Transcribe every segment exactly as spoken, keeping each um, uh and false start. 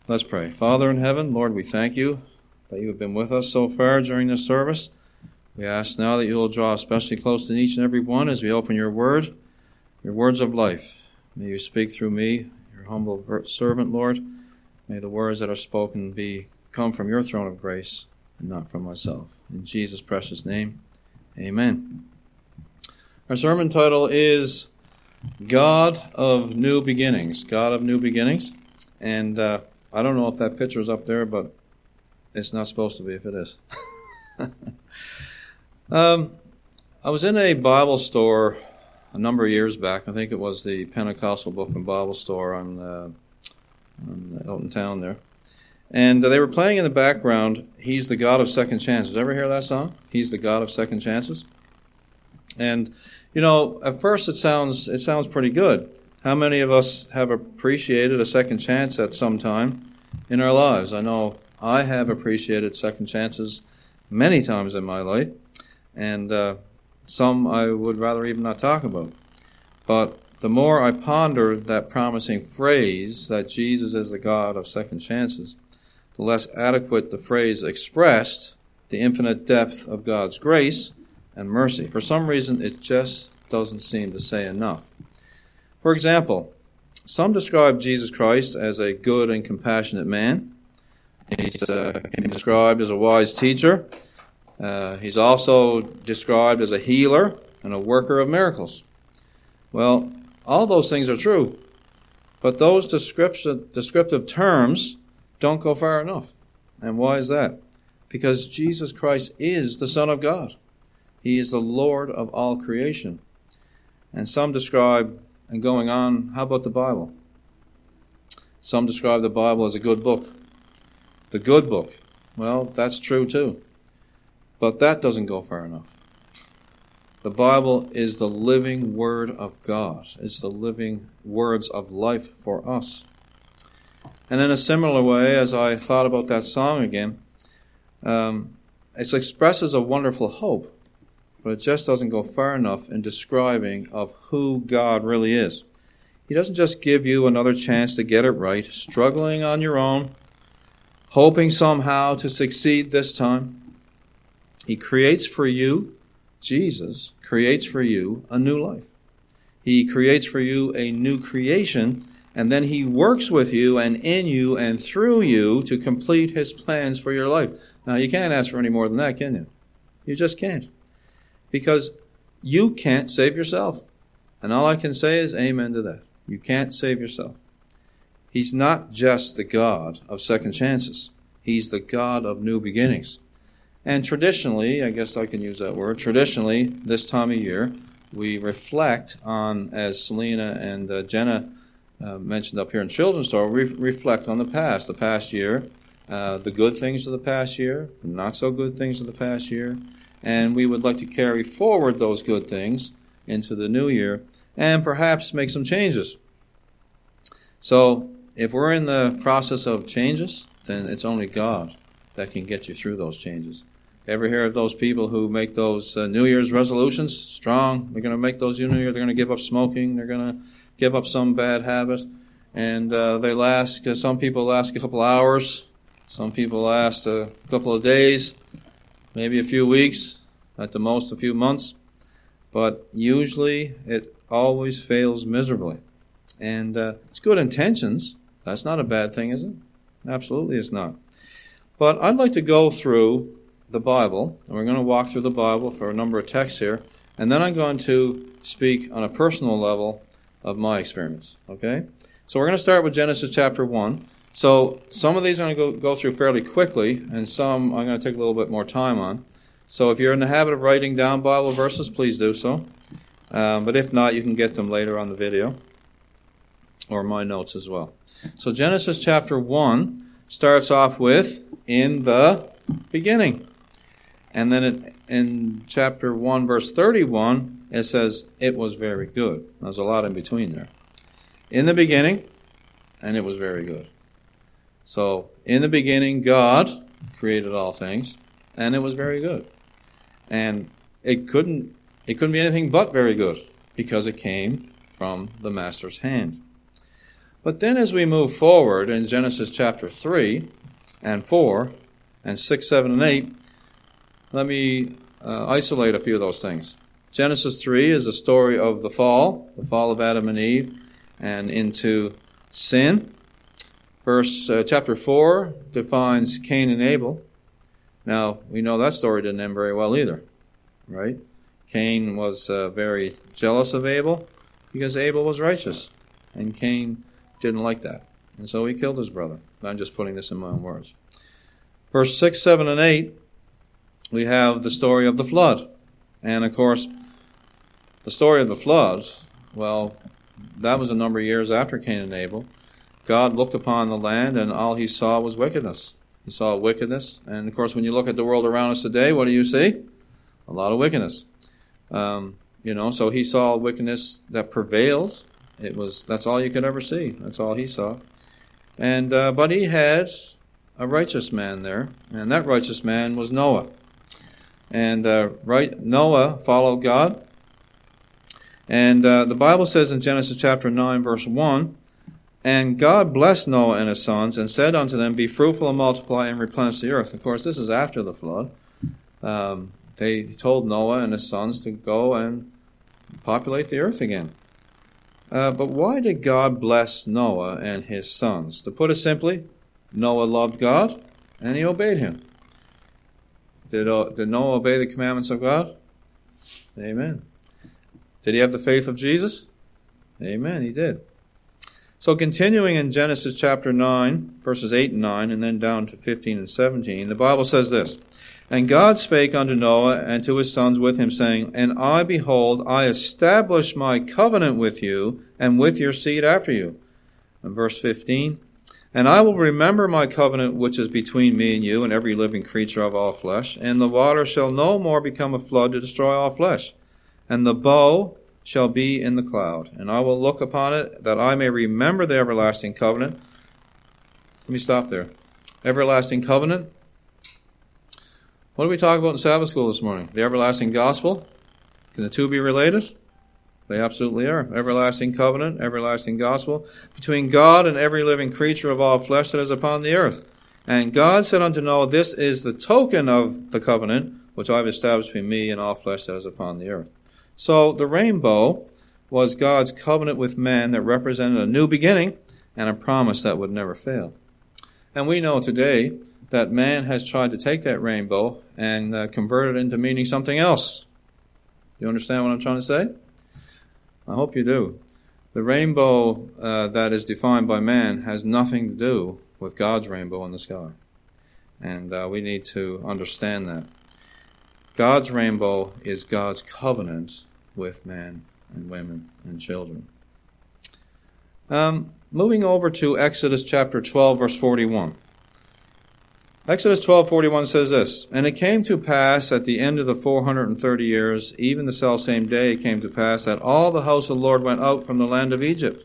Let's pray. Father in heaven, Lord, we thank you that you have been with us so far during this service. We ask now that you will draw especially close to each and every one as we open your word, your words of life. May you speak through me, your humble servant, Lord. May the words that are spoken be come from your throne of grace and not from myself. In Jesus' precious name, amen. Our sermon title is God of New Beginnings. God of New Beginnings. And uh, I don't know if that picture's up there, but it's not supposed to be if it is. um, I was in a Bible store a number of years back. I think it was the Pentecostal Book and Bible store on, uh, on Elton Town there. And uh, they were playing in the background, He's the God of Second Chances. Ever hear that song? He's the God of Second Chances. And, you know, at first it sounds it sounds pretty good. How many of us have appreciated a second chance at some time in our lives? I know I have appreciated second chances many times in my life, and uh, some I would rather even not talk about. But the more I pondered that promising phrase that Jesus is the God of second chances, the less adequate the phrase expressed the infinite depth of God's grace and mercy. For some reason, it just doesn't seem to say enough. For example, some describe Jesus Christ as a good and compassionate man. He's uh, described as a wise teacher. Uh, he's also described as a healer and a worker of miracles. Well, all those things are true, but those descriptive, descriptive terms don't go far enough. And why is that? Because Jesus Christ is the Son of God. He is the Lord of all creation. And some describe, and going on, how about the Bible? Some describe the Bible as a good book. The good book. Well, that's true too. But that doesn't go far enough. The Bible is the living Word of God. It's the living words of life for us. And in a similar way, as I thought about that song again, um, it expresses a wonderful hope, but it just doesn't go far enough in describing of who God really is. He doesn't just give you another chance to get it right, struggling on your own, hoping somehow to succeed this time. He creates for you, Jesus creates for you a new life. He creates for you a new creation, and then he works with you and in you and through you to complete his plans for your life. Now, you can't ask for any more than that, can you? You just can't. Because you can't save yourself. And all I can say is amen to that. You can't save yourself. He's not just the God of second chances. He's the God of new beginnings. And traditionally, I guess I can use that word, traditionally, this time of year, we reflect on, as Selena and uh, Jenna uh, mentioned up here in Children's Store, we reflect on the past, the past year, uh, the good things of the past year, the not so good things of the past year. And we would like to carry forward those good things into the new year and perhaps make some changes. So if we're in the process of changes, then it's only God that can get you through those changes. Ever hear of those people who make those uh, New Year's resolutions strong? They're going to make those New Year. They're going to give up smoking. They're going to give up some bad habit. And uh, they last, uh, some people last a couple hours. Some people last a couple of days. Maybe a few weeks, at the most a few months, but usually it always fails miserably. And uh, it's good intentions. That's not a bad thing, is it? Absolutely it's not. But I'd like to go through the Bible, and we're going to walk through the Bible for a number of texts here, and then I'm going to speak on a personal level of my experience, okay? So we're going to start with Genesis chapter one. So some of these I'm going to go, go through fairly quickly, and some I'm going to take a little bit more time on. So if you're in the habit of writing down Bible verses, please do so. Um, but if not, you can get them later on the video or my notes as well. So Genesis chapter one starts off with, in the beginning. And then it, in chapter one, verse thirty-one, it says, it was very good. There's a lot in between there. In the beginning, and it was very good. So, in the beginning, God created all things, and it was very good. And it couldn't it couldn't be anything but very good, because it came from the Master's hand. But then as we move forward in Genesis chapter three and four and six, seven, and eight, let me uh, isolate a few of those things. Genesis three is a story of the fall, the fall of Adam and Eve, and into sin. Verse uh, chapter four defines Cain and Abel. Now, we know that story didn't end very well either, right? Cain was uh, very jealous of Abel because Abel was righteous, and Cain didn't like that. And so he killed his brother. I'm just putting this in my own words. Verse six, seven, and eight, we have the story of the flood. And, of course, the story of the flood, well, that was a number of years after Cain and Abel. God looked upon the land, and all he saw was wickedness. He saw wickedness. And, of course, when you look at the world around us today, what do you see? A lot of wickedness. Um, you know, so he saw wickedness that prevailed. It was, that's all you could ever see. That's all he saw. And, uh, but he had a righteous man there, and that righteous man was Noah. And, uh, right, Noah followed God. And, uh, the Bible says in Genesis chapter nine, verse one, "And God blessed Noah and his sons, and said unto them, Be fruitful and multiply and replenish the earth." Of course, this is after the flood. Um, they told Noah and his sons to go and populate the earth again. Uh, but why did God bless Noah and his sons? To put it simply, Noah loved God, and he obeyed him. Did, uh, did Noah obey the commandments of God? Amen. Did he have the faith of Jesus? Amen, he did. So continuing in Genesis chapter nine, verses eight and nine, and then down to fifteen and seventeen, the Bible says this, "And God spake unto Noah and to his sons with him, saying, And I, behold, I establish my covenant with you and with your seed after you." And verse fifteen, "And I will remember my covenant which is between me and you and every living creature of all flesh, and the water shall no more become a flood to destroy all flesh. And the bow shall be in the cloud, and I will look upon it, that I may remember the everlasting covenant." Let me stop there. Everlasting covenant. What did we talk about in Sabbath school this morning? The everlasting gospel. Can the two be related? They absolutely are. Everlasting covenant, everlasting gospel, between God and every living creature of all flesh that is upon the earth. "And God said unto Noah, This is the token of the covenant which I have established between me and all flesh that is upon the earth." So the rainbow was God's covenant with man that represented a new beginning and a promise that would never fail. And we know today that man has tried to take that rainbow and uh, convert it into meaning something else. You understand what I'm trying to say? I hope you do. The rainbow uh, that is defined by man has nothing to do with God's rainbow in the sky. And uh, we need to understand that. God's rainbow is God's covenant with man and women and children. Um, moving over to Exodus chapter twelve, verse forty-one. Exodus twelve forty-one says this, "And it came to pass at the end of the four hundred and thirty years, even the selfsame day it came to pass, that all the house of the Lord went out from the land of Egypt."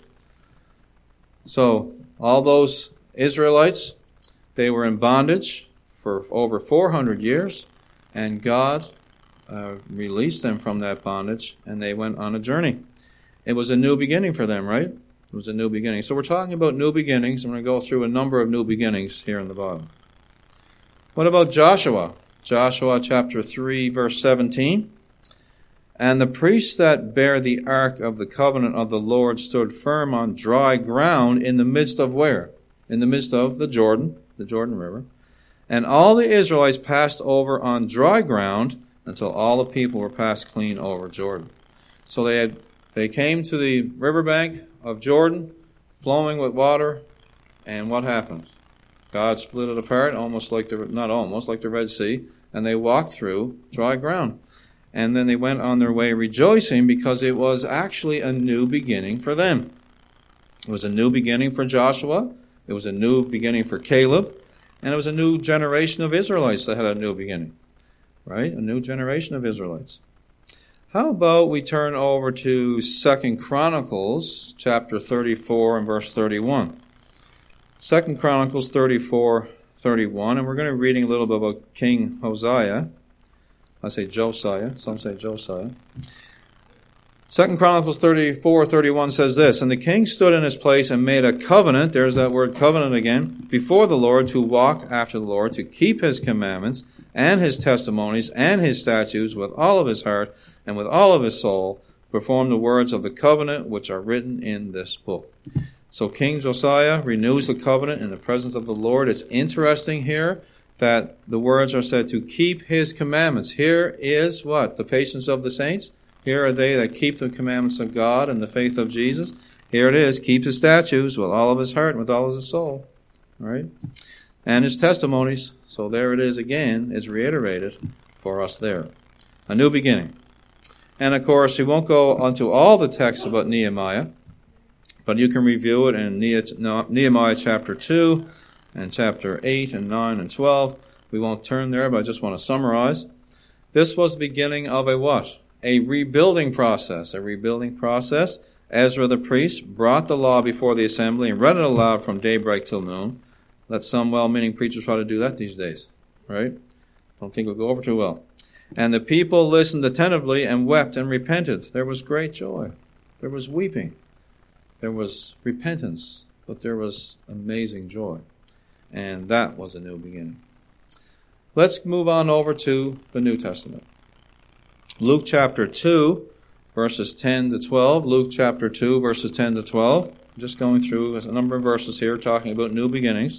So, all those Israelites, they were in bondage for over four hundred years, and God uh, released them from that bondage, and they went on a journey. It was a new beginning for them, right? It was a new beginning. So we're talking about new beginnings. I'm going to go through a number of new beginnings here in the Bible. What about Joshua? Joshua chapter three, verse seventeen. "And the priests that bare the ark of the covenant of the Lord stood firm on dry ground in the midst of" where? In the midst of the Jordan, the Jordan River. "And all the Israelites passed over on dry ground until all the people were passed clean over Jordan." So they had they came to the riverbank of Jordan, flowing with water, and what happened? God split it apart, almost like the not almost like the Red Sea, and they walked through dry ground. And then they went on their way rejoicing because it was actually a new beginning for them. It was a new beginning for Joshua. It was a new beginning for Caleb. And it was a new generation of Israelites that had a new beginning. Right? A new generation of Israelites. How about we turn over to Second Chronicles chapter thirty-four and verse thirty-one. Second Chronicles thirty-four, thirty-one, and we're going to be reading a little bit about King Hosea. I say Josiah. Some say Josiah. Second Chronicles thirty-four thirty-one says this, And the king stood in his place and made a covenant, there's that word covenant again, before the Lord to walk after the Lord, to keep his commandments and his testimonies and his statutes with all of his heart and with all of his soul, perform the words of the covenant which are written in this book. So King Josiah renews the covenant in the presence of the Lord. It's interesting here that the words are said to keep his commandments. Here is what? The patience of the saints. Here are they that keep the commandments of God and the faith of Jesus. Here it is, keep his statutes with all of his heart and with all of his soul. All right? And his testimonies. So there it is again. It's reiterated for us there. A new beginning. And of course, we won't go onto all the texts about Nehemiah, but you can review it in Nehemiah chapter two and chapter eight and nine and twelve. We won't turn there, but I just want to summarize. This was the beginning of a what? A rebuilding process. A rebuilding process. Ezra the priest brought the law before the assembly and read it aloud from daybreak till noon. Let some well-meaning preachers try to do that these days, right? Don't think it'll go over too well. And the people listened attentively and wept and repented. There was great joy. There was weeping. There was repentance. But there was amazing joy. And that was a new beginning. Let's move on over to the New Testament. Luke chapter two, verses ten to twelve. Luke chapter two, verses ten to twelve. Just going through a number of verses here talking about new beginnings.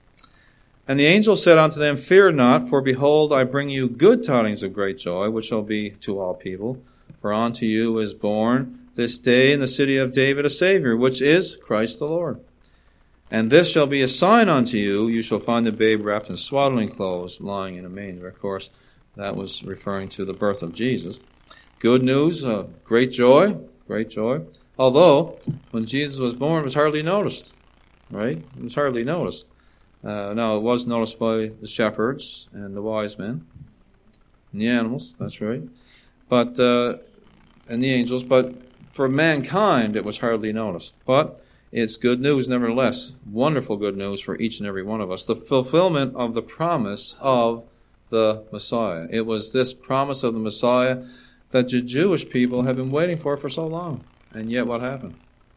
And the angel said unto them, Fear not, for behold, I bring you good tidings of great joy, which shall be to all people. For unto you is born this day in the city of David a Savior, which is Christ the Lord. And this shall be a sign unto you, you shall find the babe wrapped in swaddling clothes, lying in a manger. Of course, that was referring to the birth of Jesus. Good news, uh, great joy, great joy. Although, when Jesus was born, it was hardly noticed, right? It was hardly noticed. Uh, now, it was noticed by the shepherds and the wise men, and the animals, that's right, but uh, and the angels. But for mankind, it was hardly noticed. But it's good news, nevertheless. Wonderful good news for each and every one of us. The fulfillment of the promise of the Messiah. It was this promise of the Messiah that the Jewish people have been waiting for for so long. And yet what happened?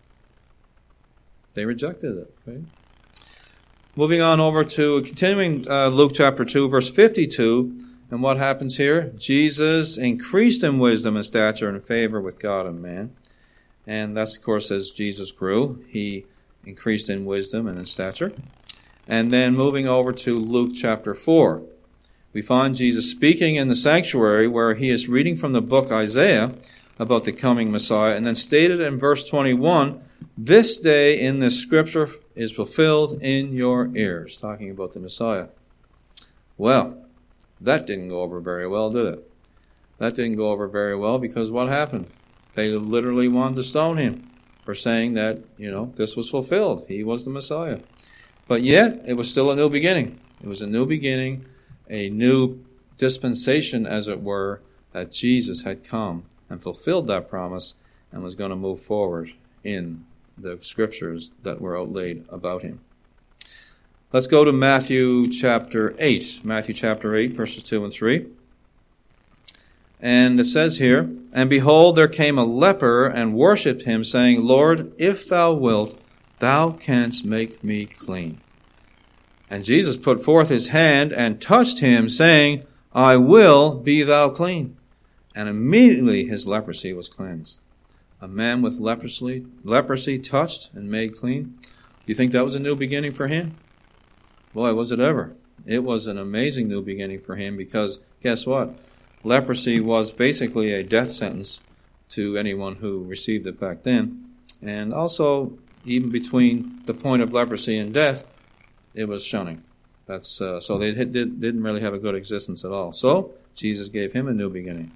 They rejected it, right? Moving on over to continuing uh, Luke chapter two, verse fifty-two. And what happens here? Jesus increased in wisdom and stature and favor with God and man. And that's, of course, as Jesus grew, he increased in wisdom and in stature. And then moving over to Luke chapter four. We find Jesus speaking in the sanctuary where he is reading from the book Isaiah about the coming Messiah. And then stated in verse twenty-one, This day in this scripture is fulfilled in your ears. Talking about the Messiah. Well, that didn't go over very well, did it? That didn't go over very well because what happened? They literally wanted to stone him for saying that, you know, this was fulfilled. He was the Messiah. But yet, it was still a new beginning. It was a new beginning, a new dispensation, as it were, that Jesus had come and fulfilled that promise and was going to move forward in the scriptures that were outlaid about him. Let's go to Matthew chapter eight. Matthew chapter eight, verses two and three. And it says here, And behold, there came a leper and worshipped him, saying, Lord, if thou wilt, thou canst make me clean. And Jesus put forth his hand and touched him, saying, I will, be thou clean. And immediately his leprosy was cleansed. A man with leprosy, leprosy touched and made clean. Do you think that was a new beginning for him? Boy, was it ever. It was an amazing new beginning for him because, guess what? Leprosy was basically a death sentence to anyone who received it back then. And also, even between the point of leprosy and death, it was shunning. That's uh, so they did, didn't really have a good existence at all. So, Jesus gave him a new beginning.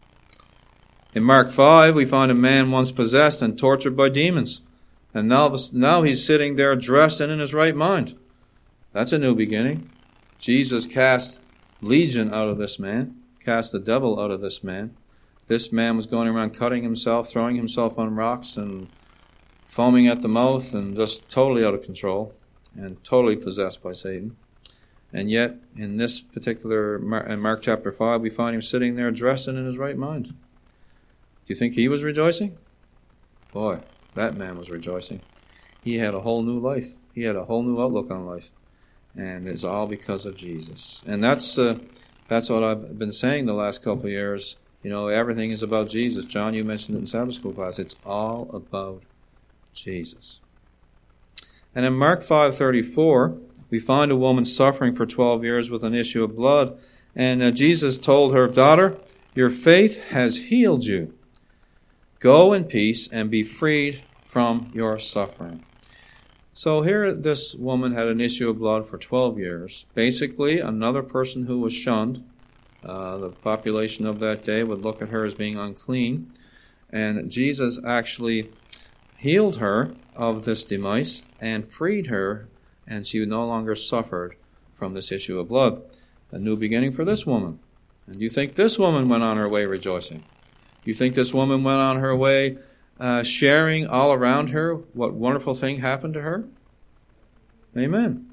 In Mark five, we find a man once possessed and tortured by demons. And now, now he's sitting there dressed and in his right mind. That's a new beginning. Jesus cast legion out of this man, cast the devil out of this man. This man was going around cutting himself, throwing himself on rocks and foaming at the mouth and just totally out of control and totally possessed by Satan. And yet, in this particular, in Mark chapter five, we find him sitting there dressed and in his right mind. you think he was rejoicing? Boy, that man was rejoicing. He had a whole new life. He had a whole new outlook on life. And it's all because of Jesus. And that's uh, that's what I've been saying the last couple of years. You know, everything is about Jesus. John, you mentioned it in Sabbath school class. It's all about Jesus. And in Mark five thirty-four, we find a woman suffering for twelve years with an issue of blood. And uh, Jesus told her, "Daughter, your faith has healed you. Go in peace and be freed from your suffering." So here this woman had an issue of blood for twelve years. Basically, another person who was shunned. Uh, the population of that day would look at her as being unclean. And Jesus actually healed her of this demise and freed her, and she no longer suffered from this issue of blood. A new beginning for this woman. And do you think this woman went on her way rejoicing? Do you think this woman went on her way uh, sharing all around her what wonderful thing happened to her? Amen.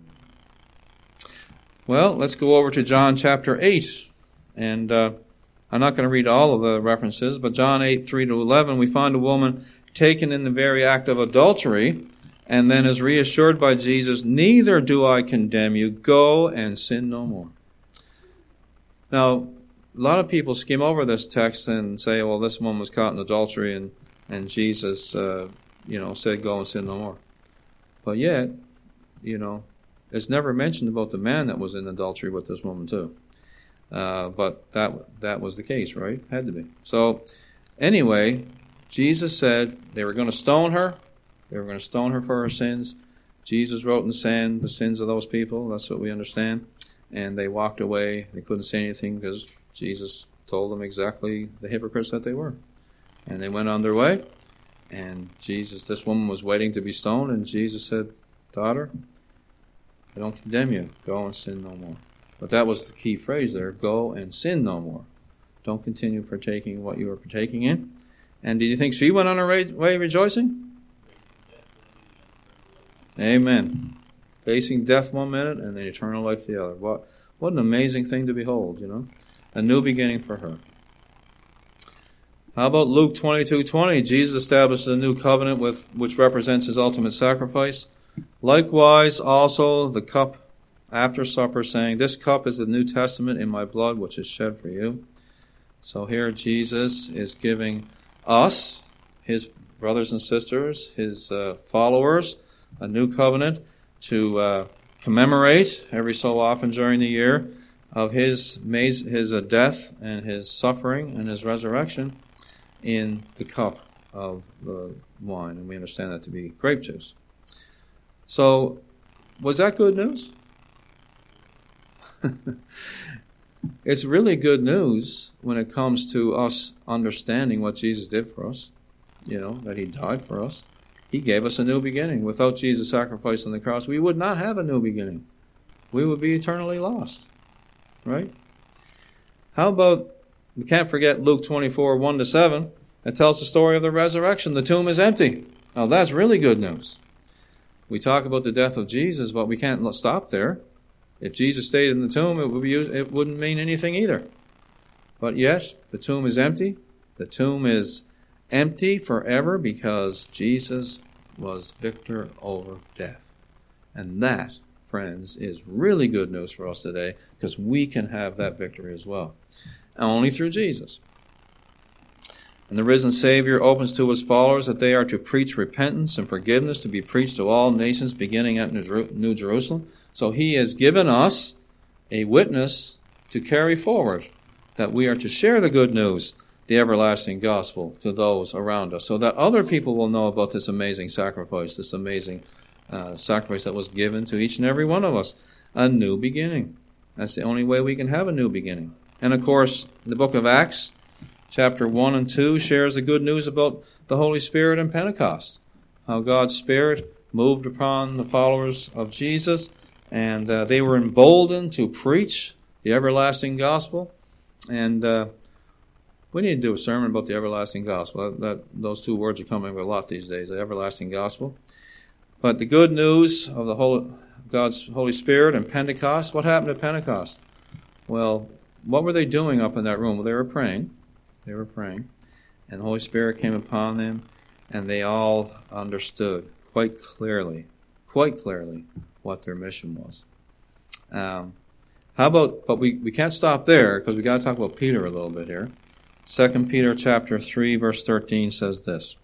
Well, let's go over to John chapter eight. And uh, I'm not going to read all of the references, but John eight, three to eleven, we find a woman taken in the very act of adultery, and then is reassured by Jesus, "Neither do I condemn you. Go and sin no more." Now, a lot of people skim over this text and say, well, this woman was caught in adultery, and, and Jesus, uh, you know, said, "Go and sin no more." But yet, you know, it's never mentioned about the man that was in adultery with this woman too. Uh, but that that was the case, right? Had to be. So, anyway, Jesus said they were going to stone her. They were going to stone her for her sins. Jesus wrote in the sand the sins of those people. That's what we understand. And they walked away. They couldn't say anything because Jesus told them exactly the hypocrites that they were. And they went on their way. And Jesus, this woman was waiting to be stoned. And Jesus said, "Daughter, I don't condemn you. Go and sin no more." But that was the key phrase there. Go and sin no more. Don't continue partaking in what you were partaking in. And did you think she went on her way rejoicing? Amen. Facing death one minute and then eternal life the other. What what an amazing thing to behold, you know. A new beginning for her. How about Luke twenty-two twenty? Jesus establishes a new covenant with which represents his ultimate sacrifice. Likewise also the cup after supper, saying, "This cup is the New Testament in my blood, which is shed for you." So here Jesus is giving us, his brothers and sisters, his uh, followers, a new covenant to uh, commemorate every so often during the year of his his uh, death and his suffering and his resurrection in the cup of the wine. And we understand that to be grape juice. So, was that good news? It's really good news when it comes to us understanding what Jesus did for us, you know, that he died for us. He gave us a new beginning. Without Jesus' sacrifice on the cross, we would not have a new beginning. We would be eternally lost, right? How about, we can't forget Luke twenty-four, one to seven. It tells the story of the resurrection. The tomb is empty. Now that's really good news. We talk about the death of Jesus, but we can't stop there. If Jesus stayed in the tomb, it would be, it wouldn't mean anything either. But yes, the tomb is empty. The tomb is empty forever because Jesus was victor over death. And that, friends, is really good news for us today because we can have that victory as well. Only through Jesus. And the risen Savior opens to his followers that they are to preach repentance and forgiveness to be preached to all nations beginning at New Jerusalem. So he has given us a witness to carry forward, that we are to share the good news, the everlasting gospel, to those around us, so that other people will know about this amazing sacrifice, this amazing uh, sacrifice that was given to each and every one of us. A new beginning. That's the only way we can have a new beginning. And of course, the book of Acts, chapter one and two, shares the good news about the Holy Spirit and Pentecost. How God's Spirit moved upon the followers of Jesus, and uh, they were emboldened to preach the everlasting gospel. And uh, we need to do a sermon about the everlasting gospel. That, that Those two words are coming a lot these days, the everlasting gospel. But the good news of the Holy, God's Holy Spirit and Pentecost, what happened at Pentecost? Well, what were they doing up in that room? Well, they were praying. They were praying. and the Holy Spirit came upon them, and they all understood quite clearly, quite clearly, what their mission was. Um, how about, but we, we can't stop there, because we got to talk about Peter a little bit here. Second Peter chapter three, verse thirteen says this: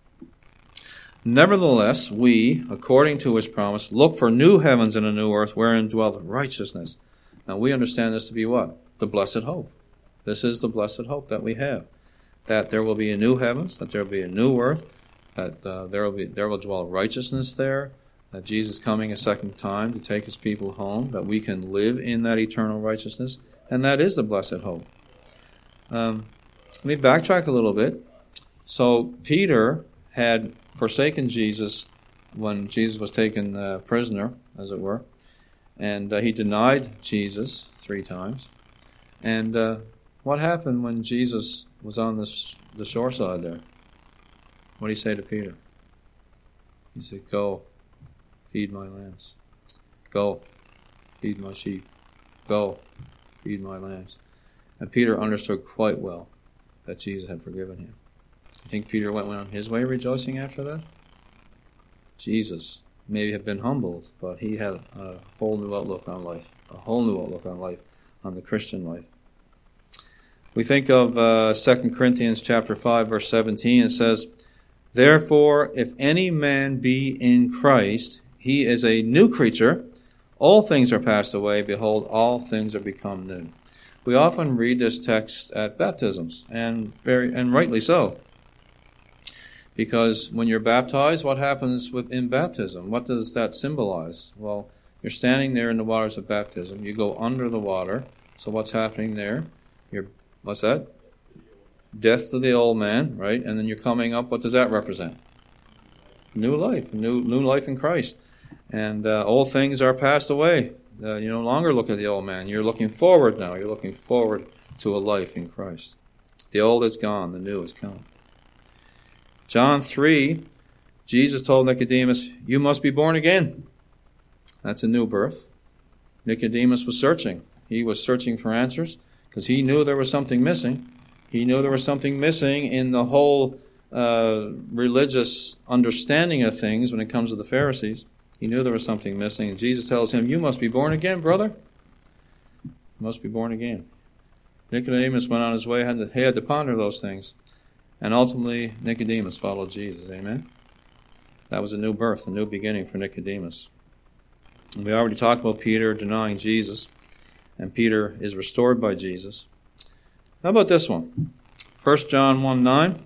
Nevertheless, we, according to his promise, look for new heavens and a new earth wherein dwelleth righteousness. Now we understand this to be what? The blessed hope. This is the blessed hope that we have. That there will be a new heavens, that there will be a new earth, that uh, there will be there will dwell righteousness there, that Jesus is coming a second time to take his people home, that we can live in that eternal righteousness, and that is the blessed hope. Um, let me backtrack a little bit. So Peter had forsaken Jesus when Jesus was taken uh, prisoner, as it were, and uh, he denied Jesus three times. And uh, what happened when Jesus was on this, the shore side there? What did he say to Peter? He said, "Go, feed my lambs. Go, feed my sheep. Go, feed my lambs." And Peter understood quite well that Jesus had forgiven him. You think Peter went on his way rejoicing after that? Jesus maybe had been humbled, but he had a whole new outlook on life, a whole new outlook on life, on the Christian life. We think of uh, Second Corinthians chapter five, verse seventeen. It says, "Therefore, if any man be in Christ, he is a new creature. All things are passed away. Behold, all things are become new." We often read this text at baptisms, and very and rightly so. Because when you're baptized, what happens within baptism? What does that symbolize? Well, you're standing there in the waters of baptism. You go under the water. So what's happening there? You're, what's that? Death to the old man, right? And then you're coming up. What does that represent? New life, new new life in Christ. And uh, old things are passed away. Uh, you no longer look at the old man. You're looking forward now. You're looking forward to a life in Christ. The old is gone. The new is come. John three, Jesus told Nicodemus, "You must be born again." That's a new birth. Nicodemus was searching. He was searching for answers because he knew there was something missing. He knew there was something missing in the whole uh, religious understanding of things when it comes to the Pharisees. He knew there was something missing. And Jesus tells him, "You must be born again, brother. You must be born again." Nicodemus went on his way, had to, he had to ponder those things. And ultimately, Nicodemus followed Jesus. Amen? That was a new birth, a new beginning for Nicodemus. And we already talked about Peter denying Jesus. And Peter is restored by Jesus. How about this one? First John one nine.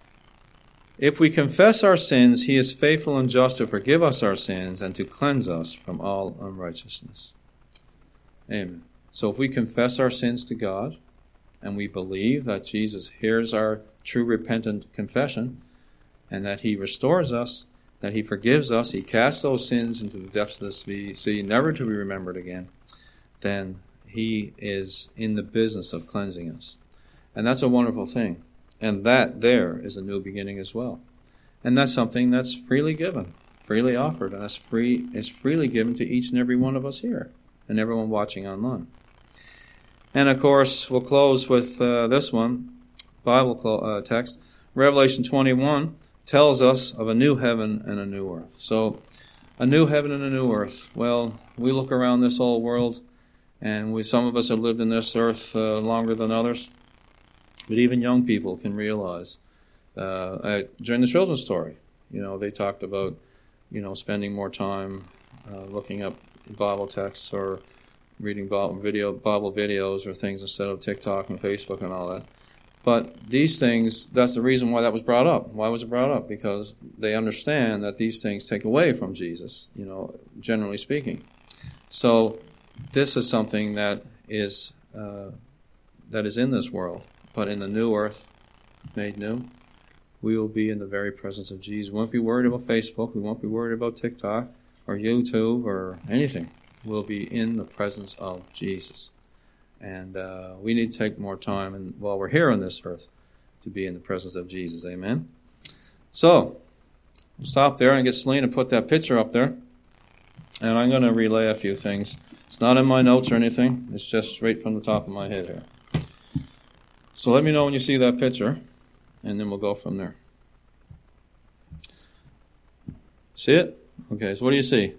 "If we confess our sins, he is faithful and just to forgive us our sins and to cleanse us from all unrighteousness." Amen. So if we confess our sins to God, and we believe that Jesus hears our true repentant confession, and that he restores us, that he forgives us, he casts those sins into the depths of the sea, never to be remembered again, then he is in the business of cleansing us. And that's a wonderful thing. And that there is a new beginning as well. And that's something that's freely given, freely offered, and that's free, is freely given to each and every one of us here, and everyone watching online. And of course, we'll close with uh, this one, Bible clo- uh, text. Revelation twenty-one tells us of a new heaven and a new earth. So, a new heaven and a new earth. Well, we look around this old world, and we some of us have lived in this earth uh, longer than others. But even young people can realize, uh, I, during the children's story, you know, they talked about, you know, spending more time uh, looking up Bible texts or reading Bible, video, Bible videos or things instead of TikTok and Facebook and all that. But these things, that's the reason why that was brought up. Why was it brought up? Because they understand that these things take away from Jesus, you know, generally speaking. So this is something that is uh, that is in this world. But in the new earth, made new, we will be in the very presence of Jesus. We won't be worried about Facebook. We won't be worried about TikTok or YouTube or anything. We'll be in the presence of Jesus. And uh, we need to take more time and while we're here on this earth to be in the presence of Jesus. Amen? So, we'll stop there and get Celine to put that picture up there. And I'm going to relay a few things. It's not in my notes or anything. It's just straight from the top of my head here. So let me know when you see that picture. and then we'll go from there. See it? Okay, so what do you see?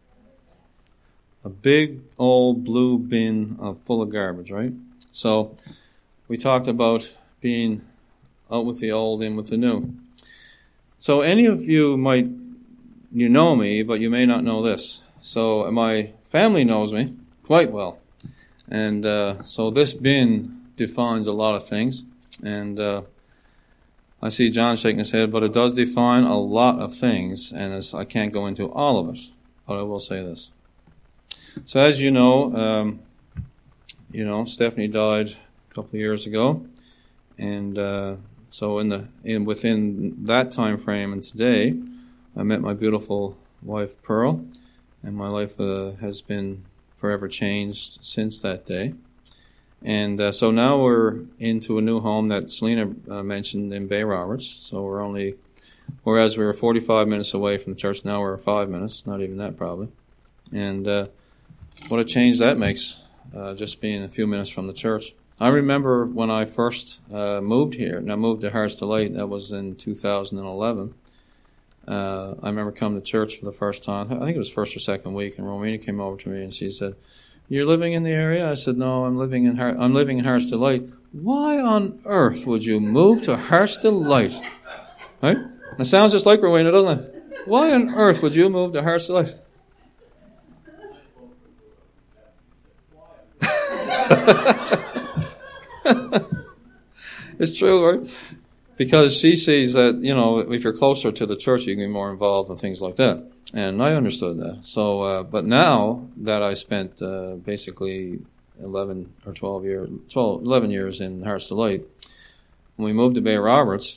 A big old blue bin of full of garbage, right? So we talked about being out with the old, in with the new. So any of you might, you know me, but you may not know this. So my family knows me quite well. And uh, so this bin defines a lot of things. And uh, I see John shaking his head, but it does define a lot of things. And it's, I can't go into all of it, but I will say this. So as you know, um, you know, Stephanie died a couple of years ago. And uh, so in the in within that time frame and today, I met my beautiful wife, Pearl. And my life uh, has been forever changed since that day. And uh, so now we're into a new home that Selena uh, mentioned in Bay Roberts. So we're only, whereas we were forty-five minutes away from the church, now we're five minutes, not even that probably. And uh, what a change that makes, uh, just being a few minutes from the church. I remember when I first uh, moved here, and I moved to Heart's Delight, that was in two thousand eleven. Uh, I remember coming to church for the first time. I think it was first or second week, and Romina came over to me and she said, "You're living in the area?" I said, "No, I'm living in Heart, I'm living in Heart's Delight." "Why on earth would you move to Heart's Delight?" Right? It sounds just like Rowena, doesn't it? Why on earth would you move to Heart's Delight? It's true, right? Because she sees that, you know, if you're closer to the church, you can be more involved and things like that. And I understood that. So, uh, but now that I spent uh, basically eleven or twelve years, twelve, eleven years in Heart's Delight, when we moved to Bay Roberts,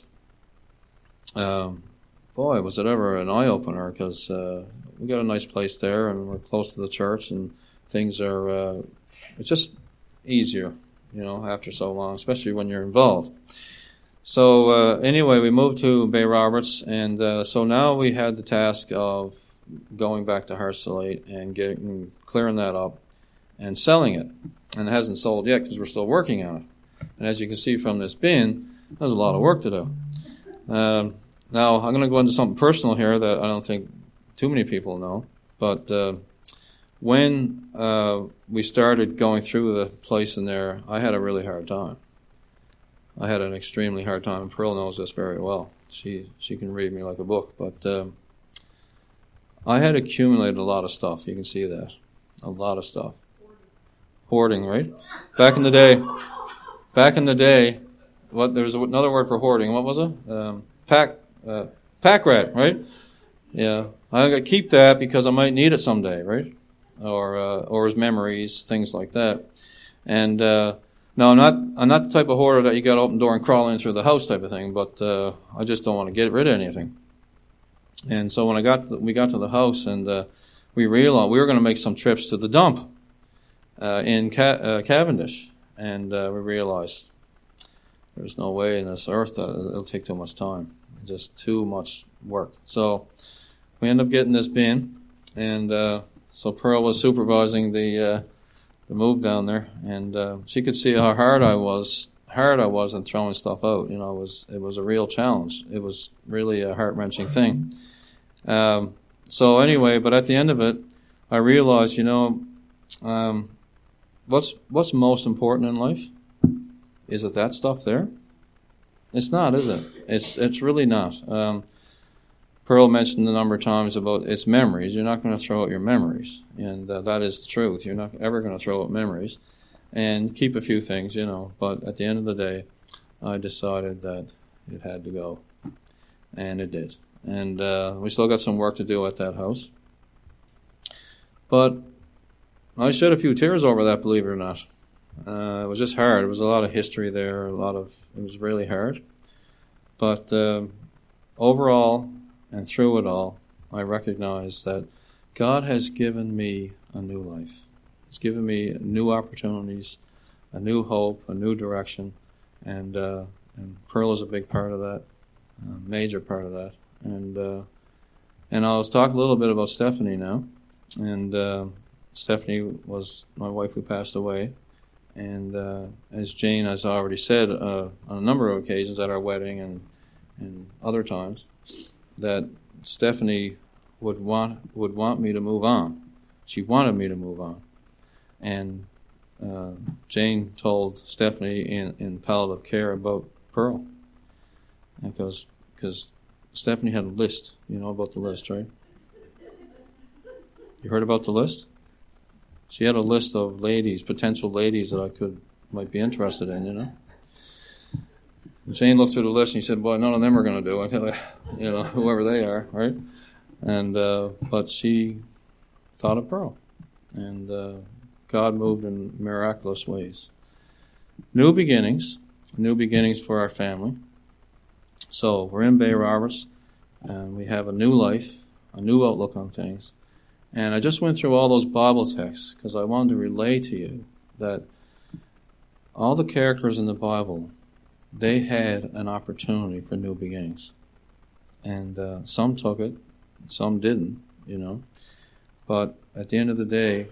um, boy, was it ever an eye-opener, because uh, we got a nice place there and we're close to the church and things are, uh, it's just easier, you know, after so long, especially when you're involved. So uh, anyway, we moved to Bay Roberts, and uh, so now we had the task of going back to Heart's Delight and getting clearing that up and selling it. And it hasn't sold yet because we're still working on it. And as you can see from this bin, there's a lot of work to do. Um, now, I'm going to go into something personal here that I don't think too many people know. But uh, when uh, we started going through the place in there, I had a really hard time. I had an extremely hard time, and Pearl knows this very well. She she can read me like a book. But um, I had accumulated a lot of stuff. You can see that. A lot of stuff. Hoarding, right? Back in the day, back in the day, what there's another word for hoarding. What was it? Um, pack, uh, pack rat, right? Yeah. I gotta keep that because I might need it someday, right? Or uh, or as memories, things like that. And uh, no, I'm not. I'm not the type of hoarder that you got to open the door and crawl in through the house type of thing. But uh, I just don't want to get rid of anything. And so when I got to the, we got to the house, and uh, we realized we were going to make some trips to the dump uh, in Ca- uh, Cavendish, and uh, we realized there's no way in this earth that it'll take too much time, just too much work. So we ended up getting this bin, and uh, so Pearl was supervising the. Uh, the move down there, and uh, she could see how hard I was, hard I was in throwing stuff out. You know, it was it was a real challenge. It was really a heart-wrenching thing. Um, so anyway, but at the end of it, I realized, you know, um, what's what's most important in life? Is it that stuff there? It's not, is it? It's it's really not. Um, Pearl mentioned a number of times about its memories. You're not going to throw out your memories, and uh, that is the truth. You're not ever going to throw out memories, and keep a few things, you know. But at the end of the day, I decided that it had to go, and it did. And uh, we still got some work to do at that house. But I shed a few tears over that, believe it or not. Uh, it was just hard. It was a lot of history there, a lot of, it was really hard. But uh, overall, and through it all, I recognize that God has given me a new life. He's given me new opportunities, a new hope, a new direction, and uh, and Pearl is a big part of that, a major part of that. And uh, and I'll talk a little bit about Stephanie now. And uh, Stephanie was my wife who passed away, And uh, as Jane has already said uh, on a number of occasions at our wedding and and other times, that Stephanie would want would want me to move on. She wanted me to move on. And uh, Jane told Stephanie in, in palliative care about Pearl. Because because Stephanie had a list. You know about the list, right? You heard about the list? She had a list of ladies, potential ladies that I could might be interested in, you know. And Jane looked through the list and he said, "Boy, none of them are going to do it, you know, whoever they are, right?" And uh, but she thought of Pearl, and uh, God moved in miraculous ways. New beginnings, new beginnings for our family. So we're in Bay Roberts, and we have a new life, a new outlook on things. And I just went through all those Bible texts because I wanted to relay to you that all the characters in the Bible, they had an opportunity for new beginnings. And uh, some took it, some didn't, you know. But at the end of the day,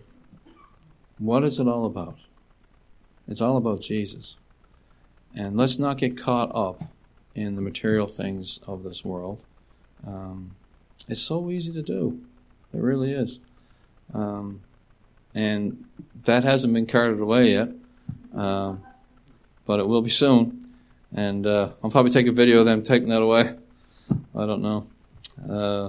what is it all about? It's all about Jesus. And let's not get caught up in the material things of this world. Um, it's so easy to do. It really is. Um, and that hasn't been carted away yet, um, but it will be soon. And uh, I'll probably take a video of them taking that away. I don't know. Uh,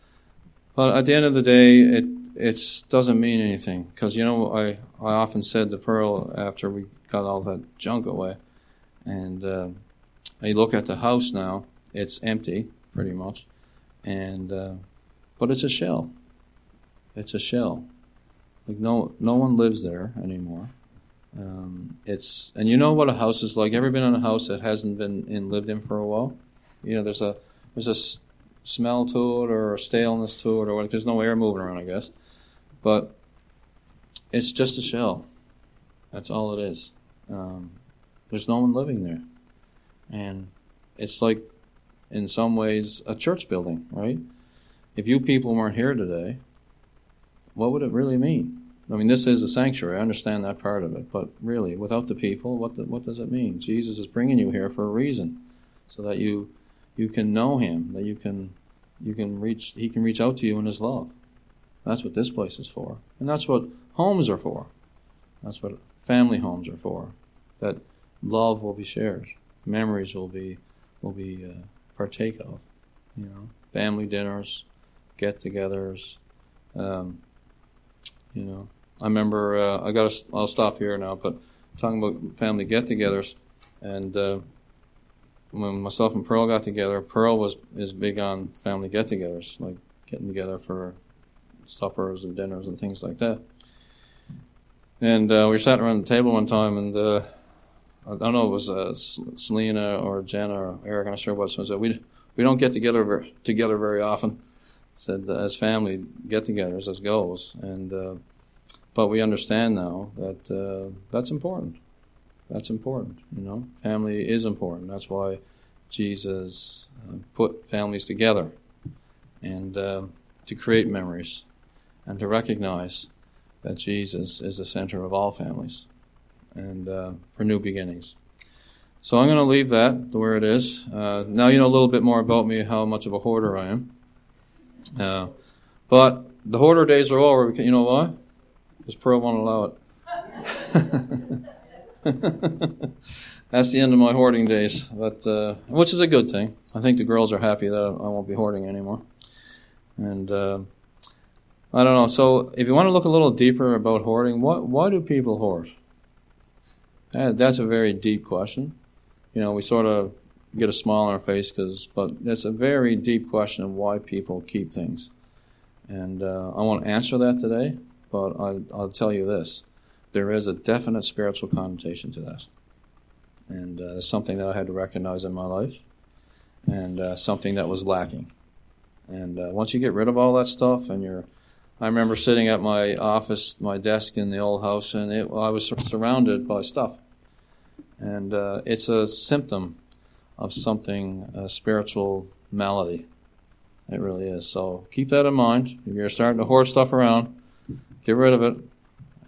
but at the end of the day, it it doesn't mean anything. Because, you know, I, I often said to Pearl after we got all that junk away, and uh, I look at the house now, it's empty, pretty much. And uh, but it's a shell. It's a shell. Like no, no one lives there anymore. Um, it's and you know what a house is like. Ever been in a house that hasn't been in lived in for a while? You know, there's a there's a s- smell to it or a staleness to it or what. There's no air moving around, I guess. But it's just a shell. That's all it is. Um, there's no one living there, and it's like, in some ways, a church building, right? If you people weren't here today, what would it really mean? I mean, this is a sanctuary. I understand that part of it. But really, without the people, what the, what does it mean? Jesus is bringing you here for a reason, so that you you can know Him, that you can you can reach. He can reach out to you in His love. That's what this place is for, and that's what homes are for. That's what family homes are for. That love will be shared, memories will be will be uh, partake of. You know, family dinners, get-togethers. Um, You know, I remember, uh, I got. I'll stop here now, but talking about family get-togethers, and uh, when myself and Pearl got together, Pearl was is big on family get-togethers, like getting together for suppers and dinners and things like that. And uh, we were sat around the table one time, and uh, I don't know, it was uh, Selena or Jenna or Eric, I'm not sure what, someone said, we we don't get together very, together very often. Said uh, as family get-togethers as goes, and uh, but we understand now that uh, that's important. That's important, you know. Family is important. That's why Jesus uh, put families together, and uh, to create memories, and to recognize that Jesus is the center of all families, and uh, for new beginnings. So I'm going to leave that to where it is. Uh, now you know a little bit more about me, how much of a hoarder I am. Uh, but the hoarder days are over. You know why? Because Pearl won't allow it. That's the end of my hoarding days, but uh, which is a good thing. I think the girls are happy that I won't be hoarding anymore. And uh, I don't know. So if you want to look a little deeper about hoarding, what, why do people hoard? That, that's a very deep question. You know, we sort of get a smile on our face, cause, but it's a very deep question of why people keep things. And uh, I won't answer that today, but I, I'll tell you this. There is a definite spiritual connotation to that. And uh, it's something that I had to recognize in my life, and uh, something that was lacking. And uh, once you get rid of all that stuff, and you're, I remember sitting at my office, my desk in the old house, and it, I was surrounded by stuff. And uh, it's a symptom of something, a spiritual malady. It really is. So keep that in mind. If you're starting to hoard stuff around, get rid of it,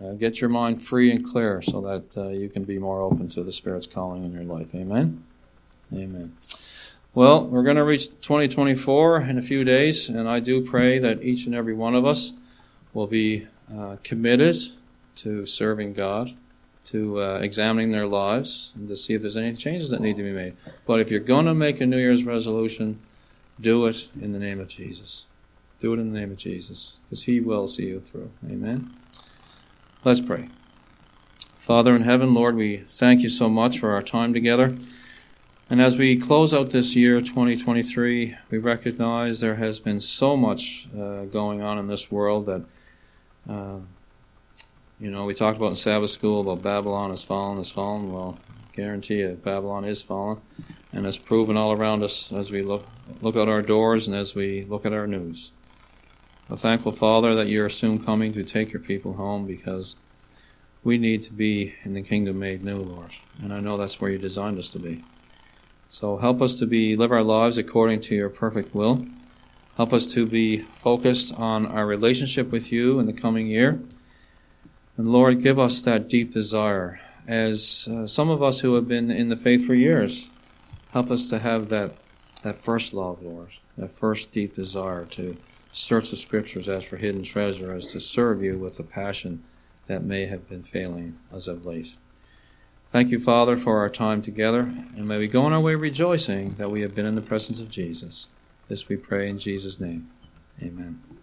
Uh, get your mind free and clear so that uh, you can be more open to the Spirit's calling in your life. Amen? Amen. Well, we're going to reach twenty twenty-four in a few days, and I do pray that each and every one of us will be uh, committed to serving God, to uh, examining their lives, and to see if there's any changes that need to be made. But if you're going to make a New Year's resolution, do it in the name of Jesus. Do it in the name of Jesus, because He will see you through. Amen? Let's pray. Father in heaven, Lord, we thank you so much for our time together. And as we close out this year, twenty twenty-three, we recognize there has been so much uh, going on in this world that, uh, you know, we talked about in Sabbath school about Babylon has fallen, has fallen. Well, I guarantee you Babylon is fallen. And it's proven all around us as we look, look out our doors and as we look at our news. I'm thankful, Father, that you're soon coming to take your people home, because we need to be in the kingdom made new, Lord. And I know that's where you designed us to be. So help us to be live our lives according to your perfect will. Help us to be focused on our relationship with you in the coming year. And Lord, give us that deep desire, as uh, some of us who have been in the faith for years, help us to have that, that first love, Lord, that first deep desire to search the Scriptures as for hidden treasure, as to serve you with a passion that may have been failing as of late. Thank you, Father, for our time together, and may we go on our way rejoicing that we have been in the presence of Jesus. This we pray in Jesus' name. Amen.